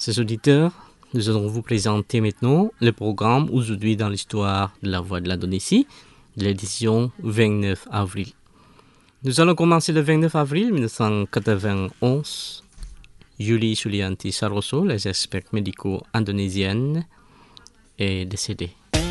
Chers auditeurs, nous allons vous présenter maintenant le programme Aujourd'hui dans l'histoire de la Voix de l'Indonésie, de l'édition 29 avril. Nous allons commencer le 29 avril 1991. Yuli Sulianti Saroso, les experts médicaux indonésiennes, est décédée.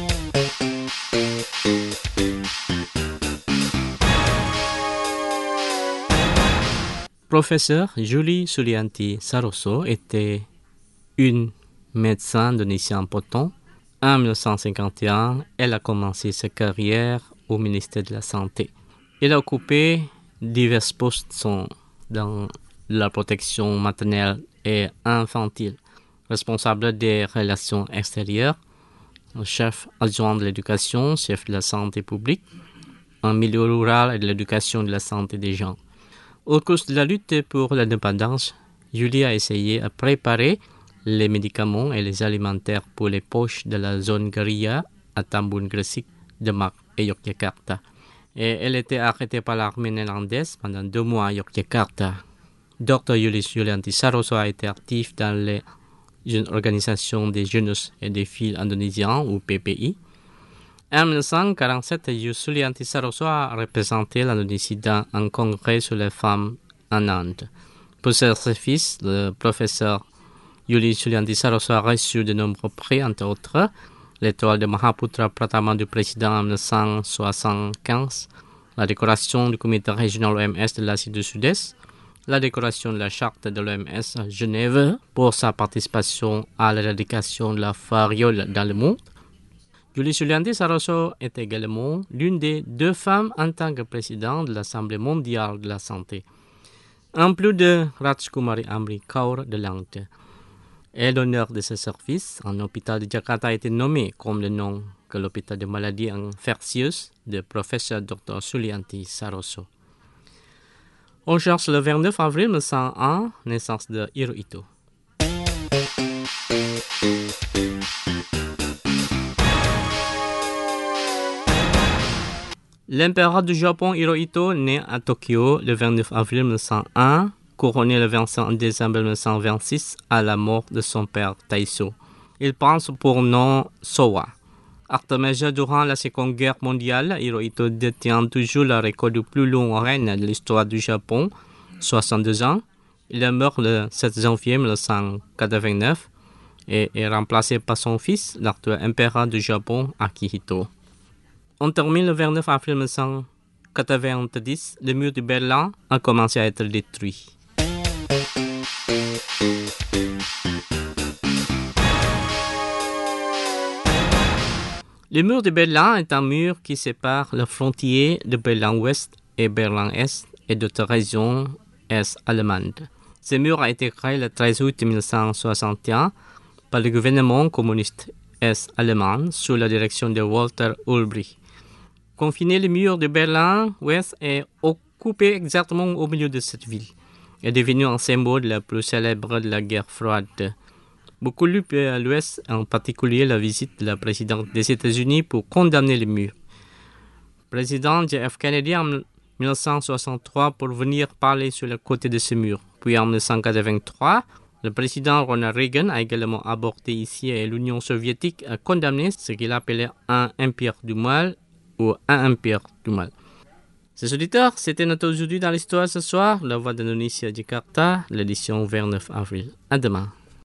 Professeur Yuli Sulianti Saroso était une médecin indonésien important. En 1951, elle a commencé sa carrière au ministère de la Santé. Elle a occupé divers postes dans la protection maternelle et infantile, responsable des relations extérieures, chef adjoint de l'éducation, chef de la santé publique, en milieu rural et de l'éducation de la santé des gens. Au cours de la lutte pour l'indépendance, Yuli a essayé de préparer les médicaments et les alimentaires pour les poches de la zone guérilla à Tambun Gresik, Demak et Yogyakarta. Et elle était arrêtée par l'armée néerlandaise pendant 2 mois à Yogyakarta. Dr. Yuli Sulianti Saroso a été actif dans les organisations des jeunes et des filles indonésiens ou PPI. En 1947, Yuli Sulianti Saroso a représenté l'Indonésie dans un congrès sur les femmes en Inde. Pour ses services, le professeur Yuli Sulianti Saroso a reçu de nombreux prix, entre autres l'étoile de Mahaputra Pratama du président en 1975, la décoration du comité régional OMS de l'Asie du Sud-Est, la décoration de la charte de l'OMS à Genève pour sa participation à l'éradication de la variole dans le monde. Yuli Sulianti Saroso est également l'une des 2 femmes en tant que présidente de l'Assemblée mondiale de la santé, en plus de Rajkumari Amri Kaur de l'Inde. Et l'honneur de ce service, un hôpital de Jakarta a été nommé comme le nom que l'hôpital de maladies infectieuses de professeur Dr. Sulianti Saroso. On cherche le 29 avril 1901, naissance de Hirohito. L'empereur du Japon Hirohito, né à Tokyo le 29 avril 1901, couronné le 25 décembre 1926 à la mort de son père Taisho. Il prend pour nom Showa. Acte majeur durant la Seconde Guerre mondiale, Hirohito détient toujours le record du plus long règne de l'histoire du Japon, 62 ans. Il est mort le 7 janvier 1989 et est remplacé par son fils, l'actuel empereur du Japon, Akihito. On termine le 29 avril 1990, le mur de Berlin a commencé à être détruit. Le mur de Berlin est un mur qui sépare la frontière de Berlin-Ouest et Berlin-Est et d'autres régions est-allemandes. Ce mur a été créé le 13 août 1961 par le gouvernement communiste est-allemand sous la direction de Walter Ulbricht. Confiner le mur de Berlin-Ouest est occupé exactement au milieu de cette ville. Est devenu un symbole le plus célèbre de la guerre froide. Beaucoup luttent à l'Ouest, en particulier la visite de la présidente des États-Unis pour condamner le mur. Président J.F. Kennedy en 1963 pour venir parler sur le côté de ce mur. Puis en 1983, le président Ronald Reagan a également abordé ici et l'Union soviétique a condamné ce qu'il appelait un empire du mal ou un empire du mal. Chers auditeurs, c'était notre aujourd'hui dans l'histoire ce soir, la Voix d'Indonésie à Jakarta, l'édition 29 avril. À demain.